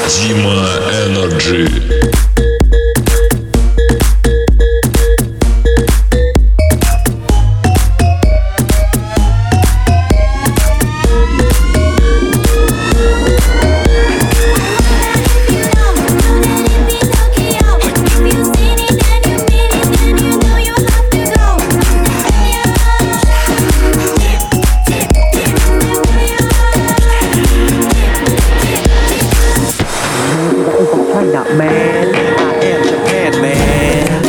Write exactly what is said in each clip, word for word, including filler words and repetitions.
Дима Energy. Man, I am Japan, man.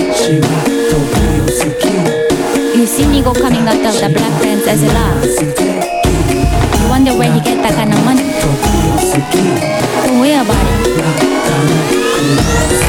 You see Nigo coming out of the black pants as a laugh. You wonder where he get that kind of money. Don't worry about it.